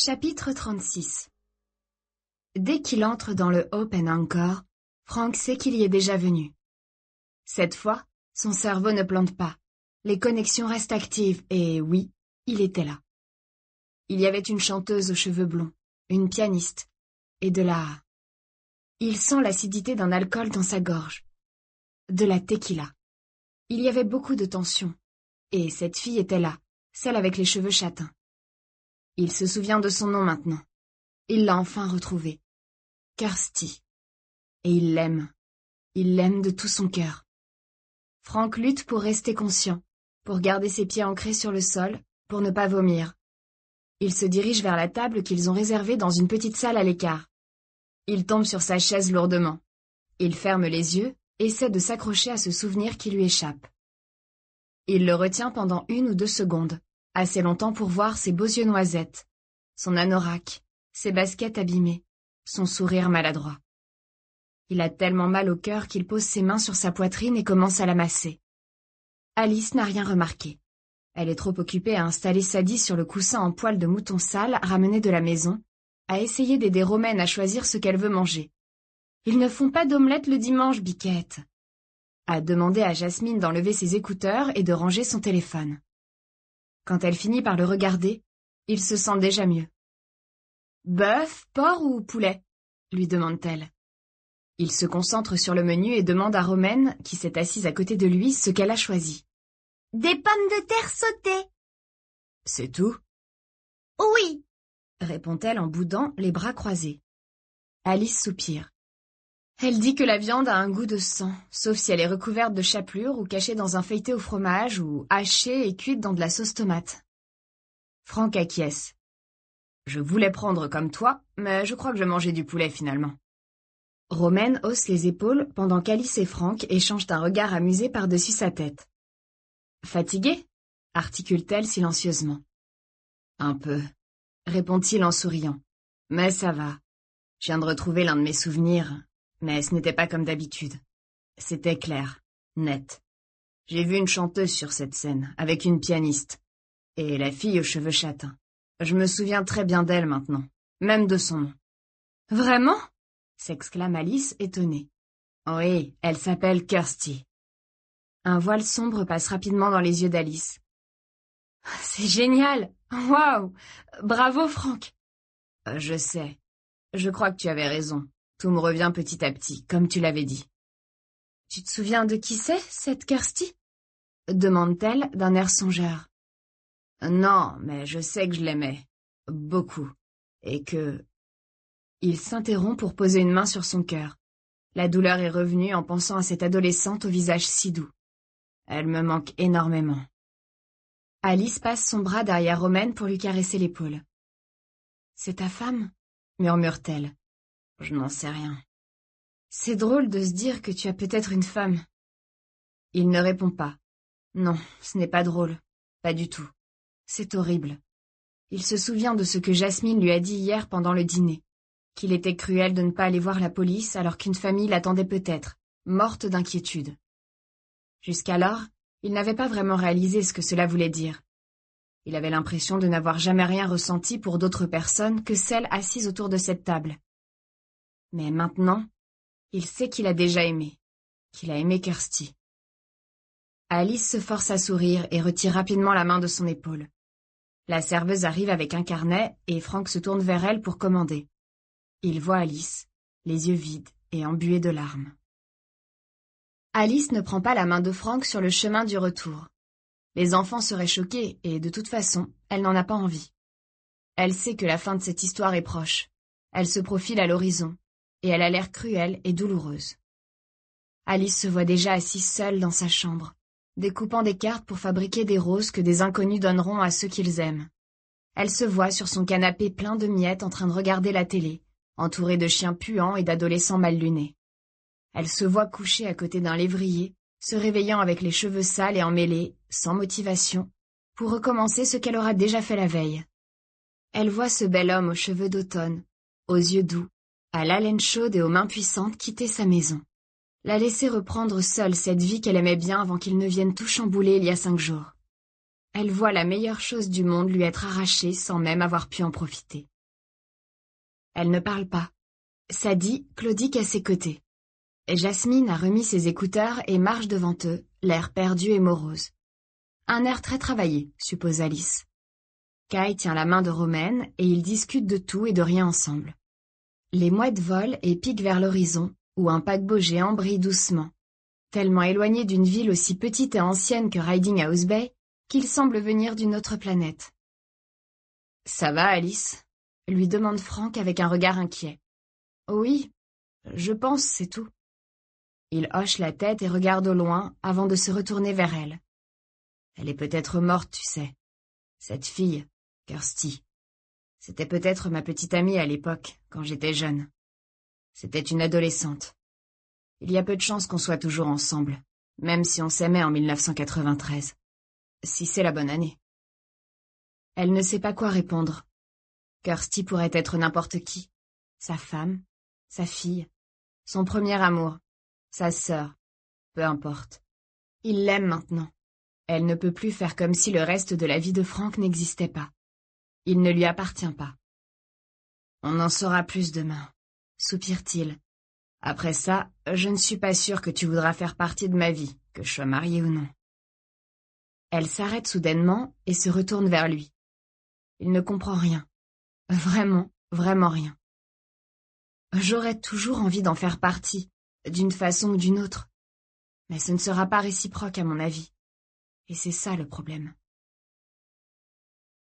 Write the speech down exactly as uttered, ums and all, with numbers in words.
Chapitre trente-six. Dès qu'il entre dans le Open Encore, Frank sait qu'il y est déjà venu. Cette fois, son cerveau ne plante pas. Les connexions restent actives et oui, il était là. Il y avait une chanteuse aux cheveux blonds, une pianiste, et de la... Il sent l'acidité d'un alcool dans sa gorge. De la tequila. Il y avait beaucoup de tension. Et cette fille était là, celle avec les cheveux châtains. Il se souvient de son nom maintenant. Il l'a enfin retrouvée. Kirsty. Et il l'aime. Il l'aime de tout son cœur. Frank lutte pour rester conscient, pour garder ses pieds ancrés sur le sol, pour ne pas vomir. Il se dirige vers la table qu'ils ont réservée dans une petite salle à l'écart. Il tombe sur sa chaise lourdement. Il ferme les yeux, essaie de s'accrocher à ce souvenir qui lui échappe. Il le retient pendant une ou deux secondes, assez longtemps pour voir ses beaux yeux noisettes, son anorak, ses baskets abîmées, son sourire maladroit. Il a tellement mal au cœur qu'il pose ses mains sur sa poitrine et commence à la masser. Alice n'a rien remarqué. Elle est trop occupée à installer Sadie sur le coussin en poil de mouton sale ramené de la maison, à essayer d'aider Romaine à choisir ce qu'elle veut manger. Ils ne font pas d'omelette le dimanche, Biquette. A demandé à Jasmine d'enlever ses écouteurs et de ranger son téléphone. Quand elle finit par le regarder, il se sent déjà mieux. « Bœuf, porc ou poulet ?» lui demande-t-elle. Il se concentre sur le menu et demande à Romaine, qui s'est assise à côté de lui, ce qu'elle a choisi. « Des pommes de terre sautées. »« C'est tout ?»« Oui. » répond-elle en boudant, les bras croisés. Alice soupire. Elle dit que la viande a un goût de sang, sauf si elle est recouverte de chapelure ou cachée dans un feuilleté au fromage ou hachée et cuite dans de la sauce tomate. Frank acquiesce. Je voulais prendre comme toi, mais je crois que je mangeais du poulet finalement. Romaine hausse les épaules pendant qu'Alice et Frank échangent un regard amusé par-dessus sa tête. Fatiguée ? Articule-t-elle silencieusement. Un peu, répond-il en souriant. Mais ça va. Je viens de retrouver l'un de mes souvenirs. Mais ce n'était pas comme d'habitude. C'était clair, net. J'ai vu une chanteuse sur cette scène, avec une pianiste. Et la fille aux cheveux châtains. Je me souviens très bien d'elle maintenant, même de son nom. « Vraiment ?» s'exclame Alice, étonnée. « Oui, elle s'appelle Kirsty. » Un voile sombre passe rapidement dans les yeux d'Alice. « C'est génial! Waouh! Bravo, Frank !»« Je sais. Je crois que tu avais raison. Tout me revient petit à petit, comme tu l'avais dit. »« Tu te souviens de qui c'est, cette Kirsty ?» demande-t-elle d'un air songeur. « Non, mais je sais que je l'aimais. Beaucoup. Et que... » Il s'interrompt pour poser une main sur son cœur. La douleur est revenue en pensant à cette adolescente au visage si doux. Elle me manque énormément. Alice passe son bras derrière Romaine pour lui caresser l'épaule. « C'est ta femme ?» murmure-t-elle. « Je n'en sais rien. »« C'est drôle de se dire que tu as peut-être une femme. » Il ne répond pas. Non, ce n'est pas drôle. Pas du tout. C'est horrible. Il se souvient de ce que Jasmine lui a dit hier pendant le dîner. Qu'il était cruel de ne pas aller voir la police alors qu'une famille l'attendait peut-être, morte d'inquiétude. Jusqu'alors, il n'avait pas vraiment réalisé ce que cela voulait dire. Il avait l'impression de n'avoir jamais rien ressenti pour d'autres personnes que celles assises autour de cette table. Mais maintenant, il sait qu'il a déjà aimé, qu'il a aimé Kirsty. Alice se force à sourire et retire rapidement la main de son épaule. La serveuse arrive avec un carnet et Frank se tourne vers elle pour commander. Il voit Alice, les yeux vides et embués de larmes. Alice ne prend pas la main de Frank sur le chemin du retour. Les enfants seraient choqués et, de toute façon, elle n'en a pas envie. Elle sait que la fin de cette histoire est proche. Elle se profile à l'horizon, et elle a l'air cruelle et douloureuse. Alice se voit déjà assise seule dans sa chambre, découpant des cartes pour fabriquer des roses que des inconnus donneront à ceux qu'ils aiment. Elle se voit sur son canapé plein de miettes en train de regarder la télé, entourée de chiens puants et d'adolescents mal lunés. Elle se voit couchée à côté d'un lévrier, se réveillant avec les cheveux sales et emmêlés, sans motivation, pour recommencer ce qu'elle aura déjà fait la veille. Elle voit ce bel homme aux cheveux d'automne, aux yeux doux, à l'haleine chaude et aux mains puissantes quitter sa maison. La laisser reprendre seule cette vie qu'elle aimait bien avant qu'il ne vienne tout chambouler il y a cinq jours. Elle voit la meilleure chose du monde lui être arrachée sans même avoir pu en profiter. Elle ne parle pas. Sadie claudique à ses côtés. Jasmine a remis ses écouteurs et marche devant eux, l'air perdu et morose. Un air très travaillé, suppose Alice. Kai tient la main de Romaine et ils discutent de tout et de rien ensemble. Les mouettes volent et piquent vers l'horizon, où un paquebot géant brille doucement, tellement éloigné d'une ville aussi petite et ancienne que Riding House Bay, qu'il semble venir d'une autre planète. « Ça va, Alice ?» lui demande Frank avec un regard inquiet. « Oui, je pense, c'est tout. » Il hoche la tête et regarde au loin avant de se retourner vers elle. Elle est peut-être morte, tu sais. Cette fille, Kirsty. C'était peut-être ma petite amie à l'époque, quand j'étais jeune. C'était une adolescente. Il y a peu de chances qu'on soit toujours ensemble, même si on s'aimait en mille neuf cent quatre-vingt-treize. Si c'est la bonne année. Elle ne sait pas quoi répondre. Kirsty pourrait être n'importe qui. Sa femme, sa fille, son premier amour, sa sœur, peu importe. Il l'aime maintenant. Elle ne peut plus faire comme si le reste de la vie de Frank n'existait pas. Il ne lui appartient pas. On en saura plus demain, soupire-t-il. Après ça, je ne suis pas sûre que tu voudras faire partie de ma vie, que je sois mariée ou non. Elle s'arrête soudainement et se retourne vers lui. Il ne comprend rien. Vraiment, vraiment rien. J'aurais toujours envie d'en faire partie, d'une façon ou d'une autre. Mais ce ne sera pas réciproque à mon avis. Et c'est ça le problème.